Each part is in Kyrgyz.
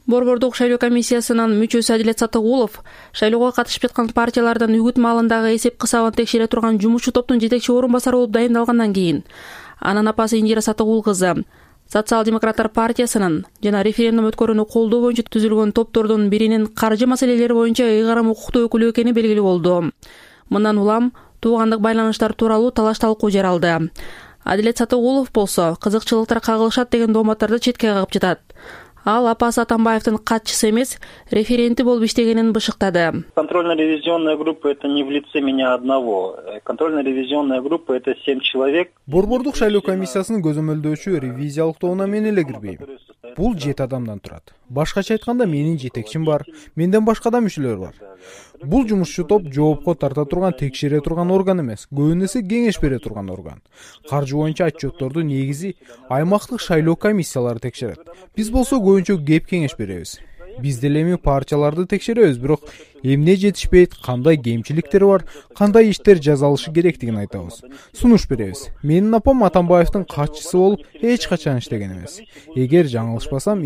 Борбордук шайлоо комиссиясынын мүчөсү Адилет Сатыгулов шайлоого катышып жаткан партиялардан үгүт маалындагы эсеп кысабын текшере турган жумушчу топтун жетекчи орун басары болуп дайындалгандан кийин анын апасы Индира Сатыгул кызы Социал-демократтар партиясынын жана референдум өткөрүүнү колдоо боюнча түзүлгөн топтордун биринин каржы маселелери боюнча ыйгарым укуктуу өкүлү экени белгилүү болду. Мындан улам туугандык байланыштар тууралуу талаш талкуу жаралды. Адилет Сатыгулов болсо кызыкчылыктар кагылышат деген дооматтарды четке кагып жатат. Ал апасы Атамбаевдин катчысы эмес, референти болуп иштегенин бышыктады. Контрольно-ревизионная группа — это не в лице меня одного. Контрольно-ревизионная группа — это 7 человек. Борбордук шайлоо комиссиясынын көзөмөлдөөчү ревизиялык тобуна мен эле кирбейм. Бул 7 адамдан турат. Башкача айтканда менин жетекчим бар, менден башка да мүчөлөр бар. Бул жумушчу топ жоопко тарта турган, текшере турган орган эмес, көбүнесе кеңеш бере турган орган. Каржы боюнча отчетторду негизи аймактык шайлоо комиссиялары текшерет. Биз болсо көбүнчө кеп кеңеш беребиз. Биз деле эми партияларды текшеребиз, бирок эмне жетишпейт, кандай кемчиликтер бар, кандай иштер жазалышы керектигин айтабыз. Сунуш беребиз. Менин апам Атамбаевдин катчысы болуп эч качан иштеген эмес. Эгер жаңылышпасам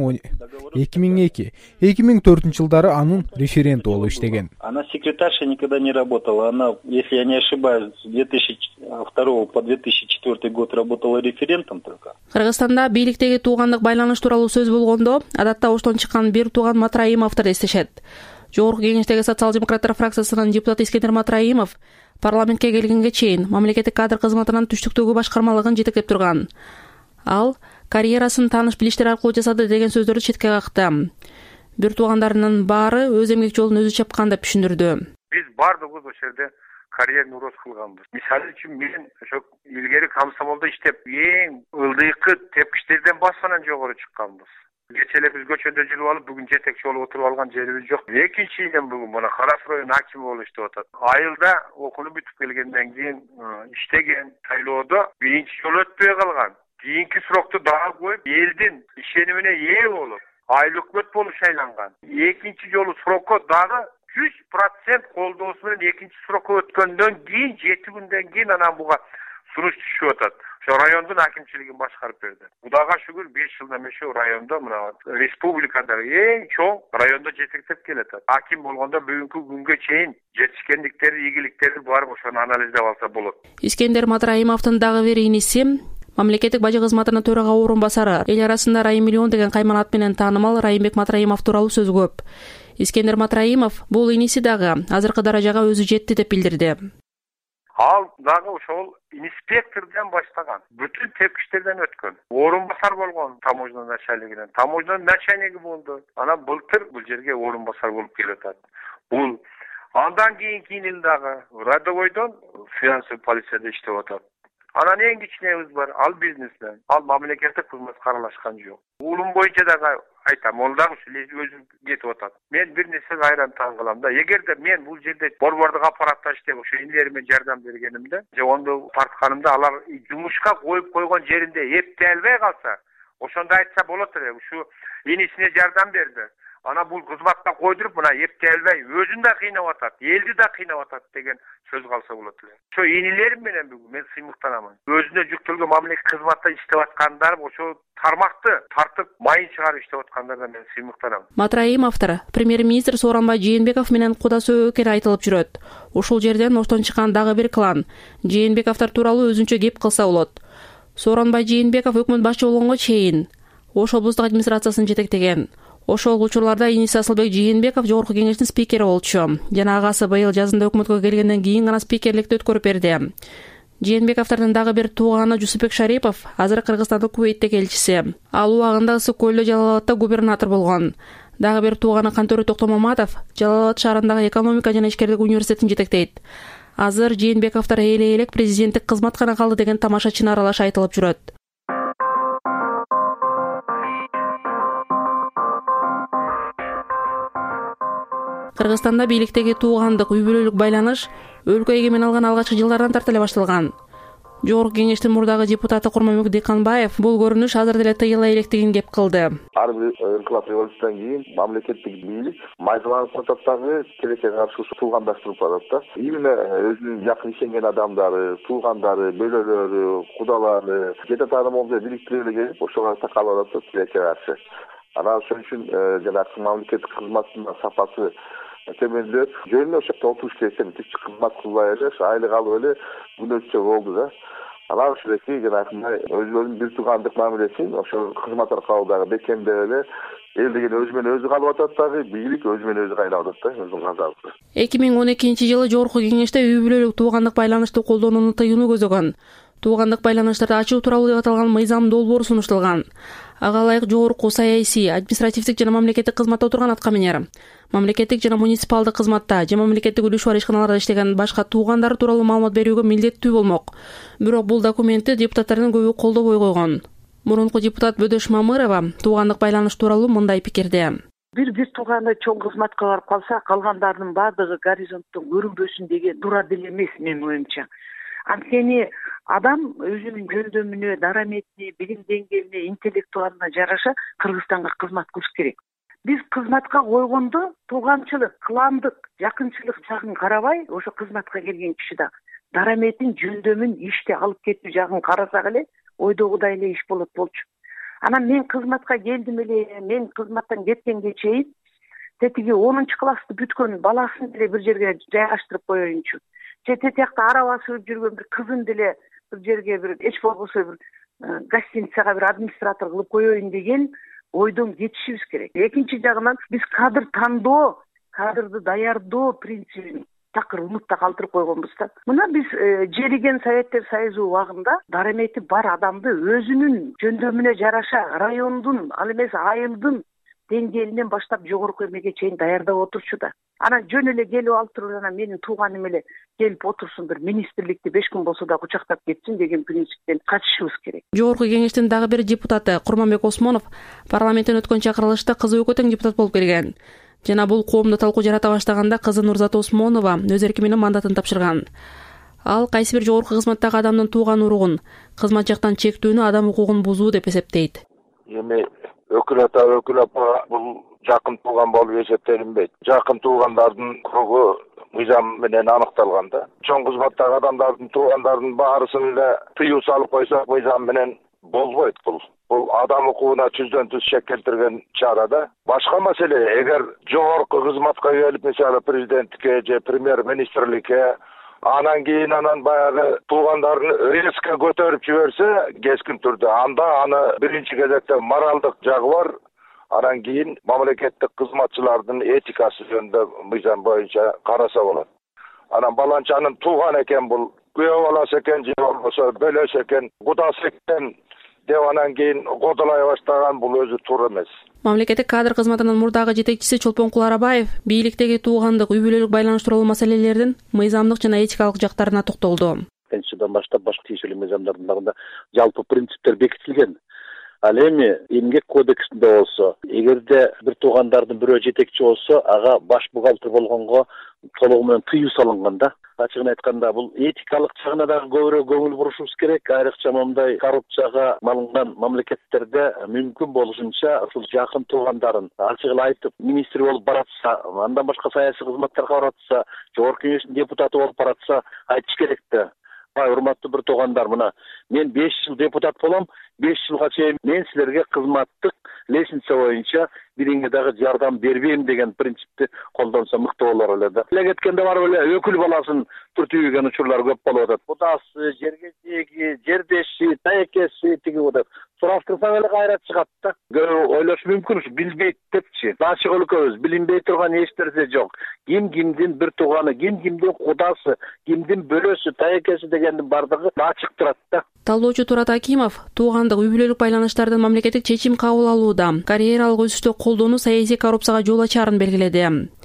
2002-2004 жылдары анын референти болуп иштеген. Она секретарша никогда не работала. Она, если я не ошибаюсь, с 2002 по 2004 год работала референтом только. Кыргызстанда бийликтеги туугандык байланыш тууралуу сөз болгондо, адатта оштон чыккан бир тууган Матраимовду эстешет. Жогорку кеңештеги социал-демократтар фракциясынын депутаты Искендер Матраимов парламентке келгенге чейин мамлекеттик кадр кызматынын түштүктөгү башкармалыгын жетектеп турган. Ал карьерасын тааныш билиштер аркылуу жасады деген сөздөрдү четке какты. Бир туугандарынын баары өз эмгек жолун өзү чапкан деп түшүндүрдү. Биз бардыгыбыз ошол жерде карьерный рост кылганбыз. Мисалы үчүн мен ошо илгери комсомолдо иштеп эң ылдыйкы тепкичтерден басынан жогору чыкканбыз. Кече эле биз көчөдө жүрүп алып, бүгүн жетекчи болуп отуруп алган жерибиз жок. Экинчиден бүгүн мына Карас район акими болуп иштеп атат. Айылда окууну бүтүп келгенден кийин иштеген шайлоодо биринчи жолу өтпөй калган. Кийинки срокто дагы коюп, элдин ишенимине ээ болуп, айыл өкмөт болуп шайланган. Экинчи жолу срокко дагы 100% колдоосу менен экинчи срокко өткөндөн кийин 7 күндөн кийин анан буга сунуш түшүп атат. Ошо райондун акимчилигин башкарып берди. Кудайга шүгүр 5 жылдан бери ошо райондо мына республикада эң чоң райондо жетектеп келатат. Аким болгондо бүгүнкү күнгө чейин жетишкендиктери, ийгиликтери барып ошону анализдеп алса болот. Искендер Матраимовдун дагы бир иниси мамлекеттик бажы кызматынын төрага орун басары, эл арасында Райым миллион деген кайман ат менен таанымал Райымбек Матраимов тууралуу сөз көп. Искендер Матраимов бул иниси дагы азыркы даражага өзү жетти деп билдирди. Ал дагы ошол инспектордон баштаган, бүтүн тепкичтерден өткөн. Орун басар болгон таможня начальнигинен. Таможня начальниги болду. Анан былтыр бул жерге орун басар болуп келатат. Бул андан кийинки ил дагы Радовойдон финансовый полицияда иштеп атат. Анан эң кичинебиз бар, ал бизнесмен. Ал мамлекеттик кызматка аралашкан жок. Улум боюнча дагы айтам, ол дагы өзү кетип атат. Мен бир нерсеге айран таң калам да. Эгерде мен бул жерде борбордук аппаратта иштеп, ошо инилериме жардам бергенимде, же ондо тартканымда алар жумушка коюп койгон жеринде эптей албай калса, ошондо айтса болот эле. Ушу инисине жардам берди. Ана бул кызматка койдуруп, мына эптей албай, өзүн да кыйнап атат, элди да кыйнап атат деген сөз калса болот эле. Ошо инилерим менен бүгүн мен сыймыктанамын. Өзүнө жүктөлгөн мамлекеттик кызматта иштеп аткандар ошо тармакты тартып, майын чыгарып иштеп аткандардан мен сыймыктанам. Матраимовдор премьер-министр Сооронбай Жээнбеков менен куда сөөгө экени айтылып жүрөт. Ошол жерден оштон чыккан дагы бир клан Жээнбековдор тууралуу өзүнчө кеп кылса болот. Сооронбай Жээнбеков өкмөт башчы болгонго чейин Ош облустук администрациясын жетектеген. Ошол учурларда иниси Асылбек Жээнбеков жогорку кеңештин спикери болчу. Жана агасы быйыл жазында өкмөткө келгенден кийин гана спикерликти өткөрүп берди. Жээнбековдордун дагы бир тууганы Жусупбек Шарипов азыр Кыргызстандын Кувейттеги элчиси. Ал убагында Ысык көлдө Жалал-Абадта губернатор болгон. Дагы бир тууганы Кантөрү Токтомаматов Жалал-Абад шаарындагы экономика жана ишкерлик университетин жетектейт. Азыр Жээнбековдор элек президенттик кызмат гана калды деген тамашачына аралаш айтылып жүрөт. Кыргызстанда бийликтеги туугандык үй бүлөлүк байланыш өлкө эгемен алган алгачкы жылдардан тарта эле башталган. Жогорку кеңештин мурдагы депутаты Курманбек Дыйканбаев бул көрүнүш азыр деле тыйыла электигин кеп кылды. Ар бир инкылап революциядан кийин мамлекеттик бийлик майдаланып атат дагы тилекке каршы туугандаштырып атат да. Именно өзүнүн жакын ишенген адамдары, туугандары, бөлөлөрү, кудалары, жете тааным болду бириктирип эле келип ошого такалып атат тилекке каршы. Анан ошон үчүн жанагы мамлекеттик кызматтын сапасы төмөндөп, жөнүндө ошол жерде отуруш десем, тизчи кызмат кылбай эле айлык алып эле күнөөчө болду да. Анан ушундагы жанагындай өзүнүн бир туугандык мамилесин ошол кызмат аркылуу дагы бекемдеп эле эл деген өзү менен өзү калып атат дагы, бийлик өзү менен өзү кайнап атат да, өзүнүн казабы. 2012-жылы Жогорку Кеңеште үй бүлөлүк туугандык байланышты колдонууну тыюуну көзөгөн. Туугандык байланыштарды ачуу тууралуу деп аталган мыйзам долбоору сунушталган. Ага ылайык жогорку саясий, административдик жана мамлекеттик кызматта отурган аткаминер, мамлекеттик жана муниципалдык кызматта же мамлекеттик үлүшү бар ишканаларда иштеген башка туугандары тууралуу маалымат берүүгө милдеттүү болмок. Бирок бул документти депутаттардын көбү колдобой койгон. Мурунку депутат Бөдөш Мамырова туугандык байланыш тууралуу мындай пикирде. Бир тууганы чоң кызматка барып калса, калгандарынын баардыгы горизонттон көрүнбөсүн деген туура деле эмес менин оюмча. Анткени адам өзүнүн жөндөмүнө, дараметине, билим деңгээлине, интеллектуалына жараша Кыргызстанга кызмат кылыш керек. Биз кызматка койгондо тууганчылык, кыландык, жакынчылык жагын карабай, ошо кызматка келген киши да дараметин, жөндөмүн, ишти алып кетүү жагын карасак эле, ойдогудай эле иш болот болчу. Анан мен кызматка келдим эле, мен кызматтан кеткенге чейин тетиги 10-классты бүткөн баласын деле бир жерге жайгаштырып коеюнчу. Тетиякта арабасы сүрүп жүргөн бир кызын деле бир жерге бир эч болбосо бир гостиницага бир администратор кылып коеюн деген ойдон кетишибиз керек. Экинчи жагынан биз кадр тандоо, кадрды даярдоо принцибин такыр умутта калтырып койгонбуз да. Мына биз жериген Советтер Союзу убагында дарамети бар адамды өзүнүн жөндөмүнө жараша райондун, ал эмес айылдын деңгээлинен баштап жогорку эмеге чейин даярдап отурчу да. Анан жөн эле келип алып туруп анан менин тууганым эле келип отурсун, бир министрликти 5 күн болсо да кучактап кетсин деген принциптен качышыбыз керек. Жогорку Кеңештин дагы бир депутаты Курманбек Осмонов парламенттен өткөн чакырылышта кызы экөө тең депутат болуп келген. Жана бул коомдо талкуу жарата баштаганда кызы Нурзат Осмонова өз эрки менен мандатын тапшырган. Ал кайсы бир жогорку кызматтагы адамдын тууган уругун, кызмат жактан чектүүнү адам укугун бузуу деп эсептейт. Эми өкүл ата, өкүл апа бул жакын тууган болуп эсептелинбейт. Жакын туугандардын кругу мыйзам менен аныкталган да. Чоң кызматтагы адамдардын туугандардын баарысын эле тыюу салып койсок мыйзам менен болбойт бул. Бул адам укугуна түздөн түз шек келтирген чара да. Башка маселе, эгер жогорку кызматка келип, мисалы президенттикке же премьер-министрликке, анан кийин баягы туугандарын резко көтөрүп жиберсе, кескин түрдө анда аны биринчи кезекте моралдык жагы бар. Анан кийин мамлекеттик кызматчылардын этикасы жөнүндө мыйзам боюнча караса болот. Анан баланчанын тууган экен, бул күйөө баласы экен, же болбосо бөлөсү экен, кудасы экен деп анан кийин кодолой баштаган, бул өзү туура эмес. Мамлекеттик кадр кызматынын мурдагы жетекчиси Чолпон Куларабаев бийликтеги туугандык, үй бүлөлүк байланыш тууралуу маселелердин мыйзамдык жана этикалык жактарына токтолду. Жылдан баштап башка тиешелүү мыйзамдардын багында жалпы принциптер бекитилген. Ал эми эмгек кодексинде болсо, эгерде бир туугандардын бирөө жетекчи болсо, ага баш бухгалтер болгонго толугу менен тыюу салынган да. Ачыгын айтканда бул этикалык жагына дагы көбүрөөк көңүл бурушубуз керек. Айрыкча мындай коррупцияга малынган мамлекеттерде мүмкүн болушунча ушул жакын туугандарын ачык эле айтып, министр болуп баратса, андан башка саясий кызматтарга баратса, жогорку кеңештин депутаты болуп баратса, айтыш керек да. Урматтуу бир туугандар, мына мен 5 жыл депутат болом, 5 жылга чейин мен силерге кызматтык лестница боюнча бириңе дагы жардам бербейм деген принципти колдонсо мыкты болор эле да. Эле кеткенде барып эле өкүл баласын түртүүгөн учурлар көп болуп атат. Кудасы, жерге жеги, жердеши, таекеси тиги деп сураштырсаң эле кайра чыгат да. Көбү ойлошу мүмкүн, билбейт депчи. Ачык өлкөбүз, билинбей турган эч нерсе жок. Ким кимдин бир тууганы, ким кимдин кудасы, кимдин бөлөсү, таекеси дегендин бардыгы ачык турат да. Талоочу Турат Акимов туугандык, үй бүлөлүк байланыштардын мамлекеттик чечим кабыл алууда карьералык өсүштү колдонуу саясий коррупцияга жол ачарын белгиледи.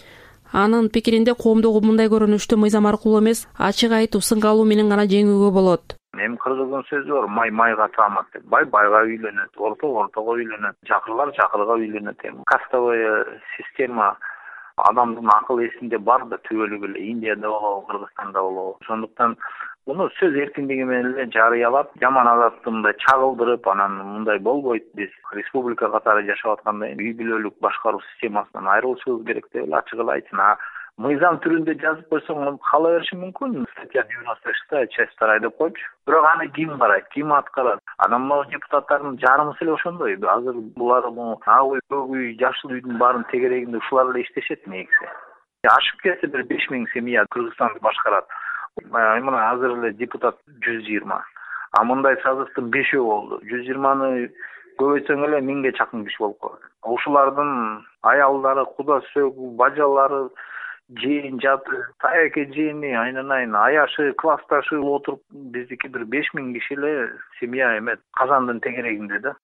Анын пикиринде коомдогу мындай көрүнүштү мыйзам аркылуу эмес, ачык айтуу, сынга алуу менен гана жеңүүгө болот. Эми кыргыздын сөзү бар, май майга таамат деп. Бай байга үйлөнөт, орто ортого үйлөнөт, чакырлар чакырга үйлөнөт. Эми кастовый система адамдын акыл эсинде бар да, түбөлүк эле Индияда болобу, Кыргызстанда болобу. Ошондуктан муну сөз эркиндиги менен эле жарыялап, жаман азапты мындай чагылдырып, анан мындай болбойт, биз республика катары жашап атканда үй бүлөлүк башкаруу системасынан айрылышыбыз керек деп эле ачык эле айтсын. мыйзам түрүндө жазып койсоң кала бериши мүмкүн. Статья 96 часть 2 деп койчу. Бирок аны ким карайт, ким аткарат? Анан могу депутаттардын жарымысы эле ошондой. Азыр булар ак үй, көк үй, жашыл үйдүн баарын тегерегинде ушулар эле иштешет негизи. Ашып кетсе бир 5000 семья Кыргызстанды башкарат. Мына азыр эле депутат 120. А мындай созывдын 5-өө болду. 120-ны көбөйтсөң эле 1000ге чакын киши болуп калат. Ушулардын аялдары, куда сөгүү, бажалары, жыйын жаты, таяке жыйыны, айнанайын, аяшы, классташы отуруп, биздики бир 5000 киши эле семья эме Казандын тегерегинде да.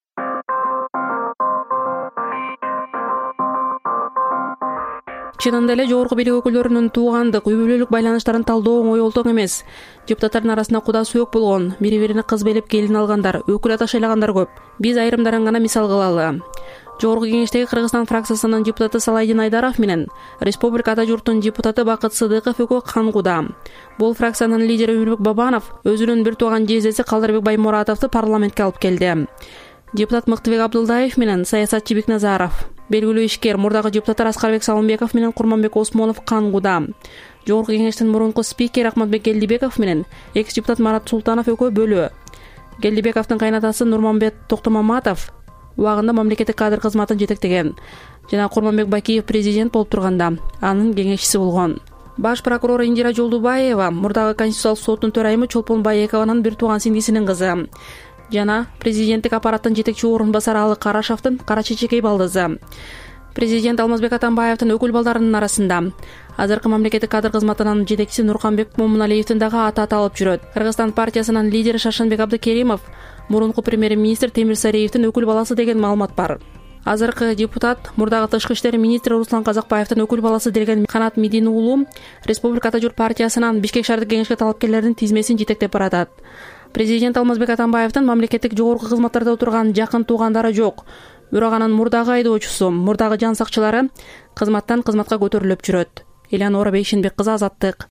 Чынында эле жогорку бийлик өкүлдөрүнүн туугандык, үй бүлөлүк байланыштарын талдоо оңой олтоң эмес. Депутаттардын арасында куда сөөк болгон, бири-бирини кыз белеп келин алгандар, өкүл ата шайлагандар көп. Биз айрымдарын гана мисал кылалы. Жогорку кеңештеги Кыргызстан фракциясынын депутаты Салайдин Айдаров менен Республика ата журттун депутаты Бакыт Сыдыков экөө кангуда. Бул фракциянын лидери Өмүрбек Бабанов өзүнүн бир тууган жездеси Калдарбек Баймуратовду парламентке алып келди. Депутат Мыктыбек Абдылдаев менен саясатчы Бекназаров, белгилүү ишкер мурдагы депутаттар Аскарбек Салымбеков менен Курманбек Осмонов кангуда. Жогорку кеңештин мурунку спикери Ахматбек Келдибеков менен экс-депутат Марат Султанов экөө бөлүү. Келдибековдун кайнатасы Нурманбет Токтомаматов убагында мамлекеттик кадр кызматын жетектеген жана Курманбек Бакиев президент болуп турганда анын кеңешчиси болгон. Баш прокурор Индира Жолдубаева мурдагы Конституциялык соттун төрайымы Чолпон Байекованын бир тууган сиңдисинин кызы жана президенттик аппараттын жетекчи орун басары Алы Карашевдин кара чечекей балдызы. Президент Алмазбек Атамбаевдин өкүл балдарынын арасында азыркы мамлекеттик кадр кызматынын жетекчиси Нурканбек Момуналиевдин дагы аты аталып жүрөт. Кыргызстан партиясынын лидери Шаршенбек Абдыкеримов мурунку премьер-министр Темир Сариевдин өкүл баласы деген маалымат бар. Азыркы депутат мурдагы тышкы иштер министри Руслан Казакбаевдин өкүл баласы деген Канат Медин уулу Республика ата журт партиясынын Бишкек шаардык кеңешке талапкерлердин тизмесин жетектеп баратат. Президент Алмазбек Атамбаевдин мамлекеттик жогорку кызматтарда отурган жакын туугандары жок. Бирок анын мурдагы айдоочусу, мурдагы жан сакчылары кызматтан кызматка көтөрүлүп жүрөт. Элянора Бейшенбек кызы, Азаттык.